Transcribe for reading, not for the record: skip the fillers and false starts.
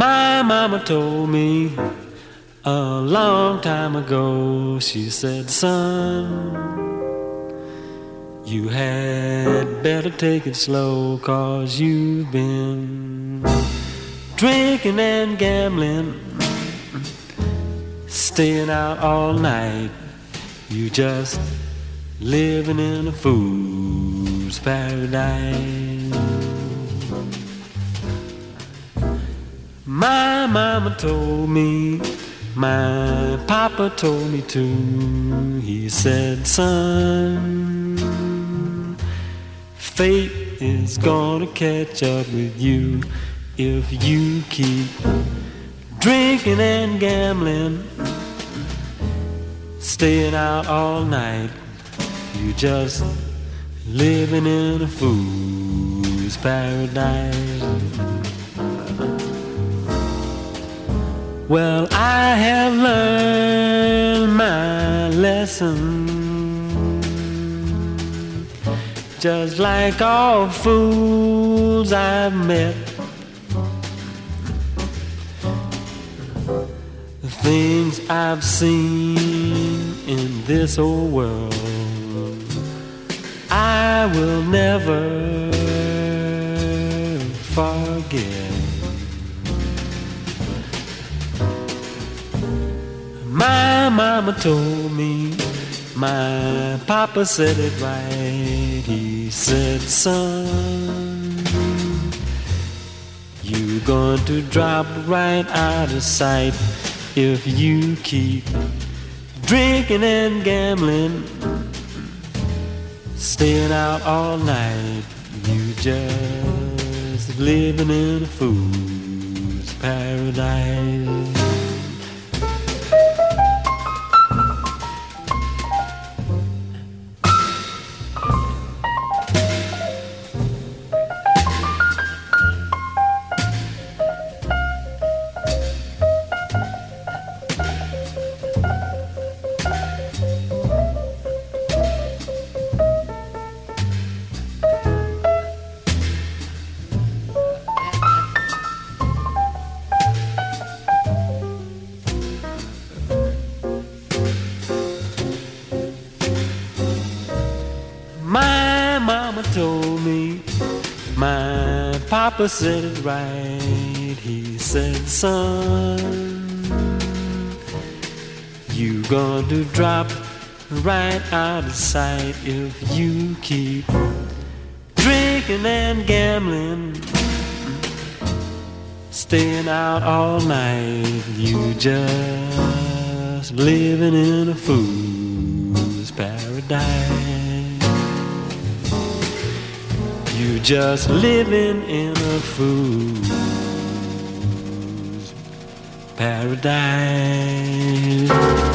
My mama told me a long time ago, she said, son, you had better take it slow, 'cause you've been drinking and gambling, staying out all night. You just living in a fool's paradise. My mama told me, my papa told me too. He said, son, fate is gonna catch up with you if you keep drinking and gambling, staying out all night. You just living in a fool's paradise. Well, I have learned my lesson, just like all fools I've met. The things I've seen in this old world, I will never forget. My mama told me, my papa said it right. He said, son, you're going to drop right out of sight if you keep drinking and gambling, staying out all night. You just living in a fool's paradise. My mama told me, my papa said it right. He said, son, you going to drop right out of sight if you keep drinking and gambling, staying out all night. You just living in a fool's paradise. You just living in a fool's paradise.